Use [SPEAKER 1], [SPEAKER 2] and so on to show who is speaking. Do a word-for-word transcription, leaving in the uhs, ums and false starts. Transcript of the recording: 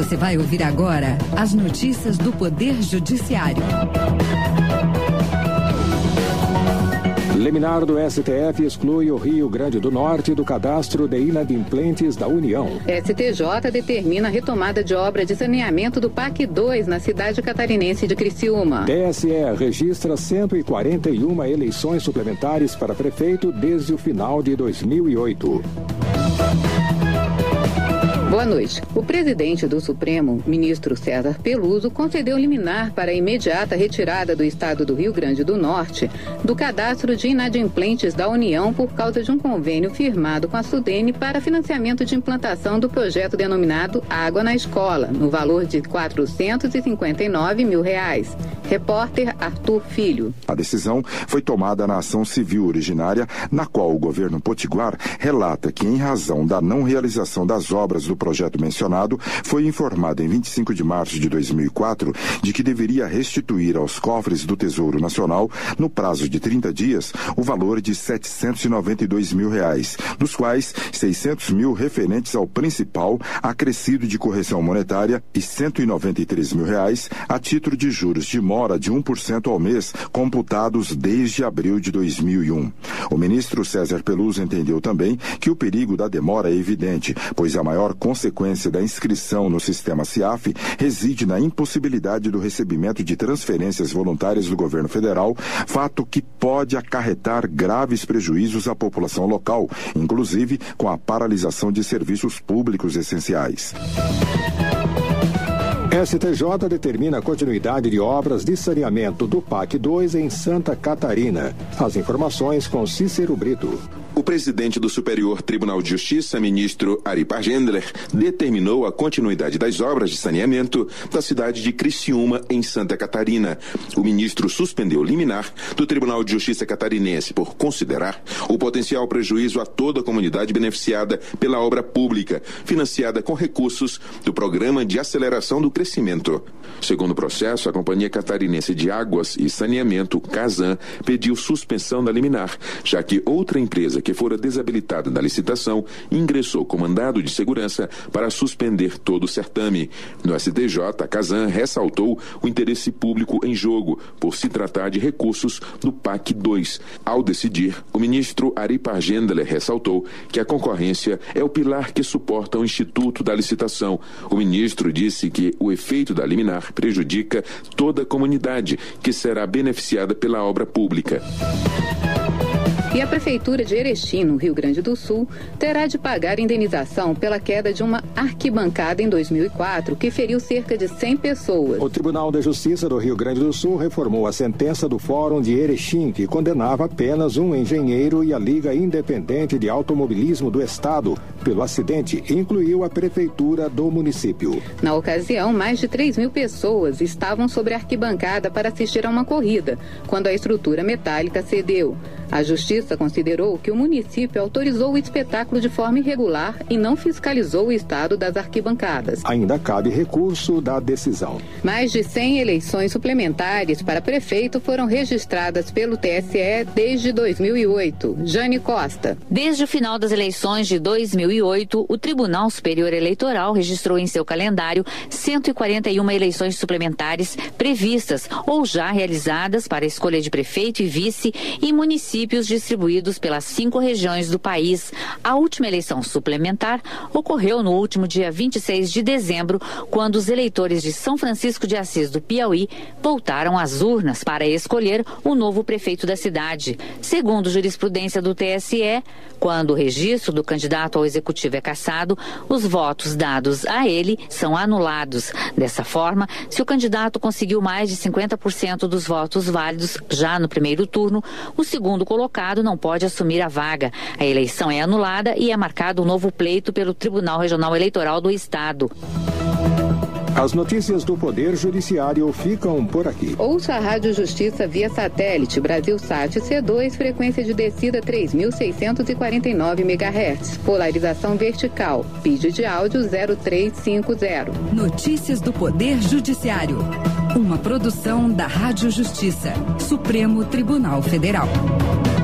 [SPEAKER 1] Você vai ouvir agora as notícias do Poder Judiciário.
[SPEAKER 2] Liminar do S T F exclui o Rio Grande do Norte do cadastro de inadimplentes da União.
[SPEAKER 3] S T J determina a retomada de obra de saneamento do P A C dois na cidade catarinense de Criciúma.
[SPEAKER 2] T S E registra cento e quarenta e uma eleições suplementares para prefeito desde o final de dois mil e oito.
[SPEAKER 3] Boa noite. O presidente do Supremo, ministro César Peluso, concedeu liminar para a imediata retirada do estado do Rio Grande do Norte do cadastro de inadimplentes da União por causa de um convênio firmado com a Sudene para financiamento de implantação do projeto denominado Água na Escola, no valor de quatrocentos e cinquenta e nove mil reais. Repórter Arthur Filho.
[SPEAKER 4] A decisão foi tomada na ação civil originária, na qual o governo potiguar relata que, em razão da não realização das obras do projeto mencionado, foi informado em vinte e cinco de março de dois mil e quatro de que deveria restituir aos cofres do Tesouro Nacional, no prazo de trinta dias, o valor de setecentos e noventa e dois mil reais, dos quais seiscentos mil referentes ao principal, acrescido de correção monetária, e cento e noventa e três mil reais a título de juros de mora de um por cento ao mês, computados desde abril de dois mil e um. O ministro César Peluso entendeu também que o perigo da demora é evidente, pois a maior consequência da inscrição no sistema CIAF reside na impossibilidade do recebimento de transferências voluntárias do governo federal, fato que pode acarretar graves prejuízos à população local, inclusive com a paralisação de serviços públicos essenciais.
[SPEAKER 2] S T J determina a continuidade de obras de saneamento do P A C dois em Santa Catarina. As informações com Cícero Brito.
[SPEAKER 5] O presidente do Superior Tribunal de Justiça, ministro Ari Pargendler, determinou a continuidade das obras de saneamento da cidade de Criciúma, em Santa Catarina. O ministro suspendeu liminar do Tribunal de Justiça catarinense por considerar o potencial prejuízo a toda a comunidade beneficiada pela obra pública, financiada com recursos do Programa de Aceleração do Crescimento. Segundo o processo, a Companhia Catarinense de Águas e Saneamento, Casan, pediu suspensão da liminar, já que outra empresa que fora desabilitada da licitação ingressou com mandado de segurança para suspender todo o certame. No S T J, a Casan ressaltou o interesse público em jogo, por se tratar de recursos do P A C dois. Ao decidir, o ministro Ari Pargendler ressaltou que a concorrência é o pilar que suporta o Instituto da Licitação. O ministro disse que o efeito da liminar prejudica toda a comunidade, que será beneficiada pela obra pública.
[SPEAKER 3] E a Prefeitura de Erechim, no Rio Grande do Sul, terá de pagar indenização pela queda de uma arquibancada em dois mil e quatro, que feriu cerca de cem pessoas.
[SPEAKER 2] O Tribunal de Justiça do Rio Grande do Sul reformou a sentença do Fórum de Erechim, que condenava apenas um engenheiro e a Liga Independente de Automobilismo do Estado pelo acidente, e incluiu a Prefeitura do município.
[SPEAKER 3] Na ocasião, mais de três mil pessoas estavam sobre a arquibancada para assistir a uma corrida, quando a estrutura metálica cedeu. A Justiça considerou que o município autorizou o espetáculo de forma irregular e não fiscalizou o estado das arquibancadas.
[SPEAKER 2] Ainda cabe recurso da decisão.
[SPEAKER 3] Mais de cem eleições suplementares para prefeito foram registradas pelo T S E desde dois mil e oito. Jane Costa.
[SPEAKER 6] Desde o final das eleições de dois mil e oito, o Tribunal Superior Eleitoral registrou em seu calendário cento e quarenta e uma eleições suplementares previstas ou já realizadas para a escolha de prefeito e vice em municípios distribuídos pelas cinco regiões do país. A última eleição suplementar ocorreu no último dia vinte e seis de dezembro, quando os eleitores de São Francisco de Assis do Piauí voltaram às urnas para escolher o novo prefeito da cidade. Segundo jurisprudência do T S E, quando o registro do candidato ao executivo é cassado, os votos dados a ele são anulados. Dessa forma, se o candidato conseguiu mais de cinquenta por cento dos votos válidos já no primeiro turno, o segundo colocado não pode assumir a vaga. A eleição é anulada e é marcado um novo pleito pelo Tribunal Regional Eleitoral do Estado.
[SPEAKER 2] As notícias do Poder Judiciário ficam por aqui.
[SPEAKER 3] Ouça a Rádio Justiça via satélite Brasilsat C dois, frequência de descida três mil seiscentos e quarenta e nove megahertz. Polarização vertical. Vídeo de áudio zero três cinco zero.
[SPEAKER 1] Notícias do Poder Judiciário. Uma produção da Rádio Justiça. Supremo Tribunal Federal.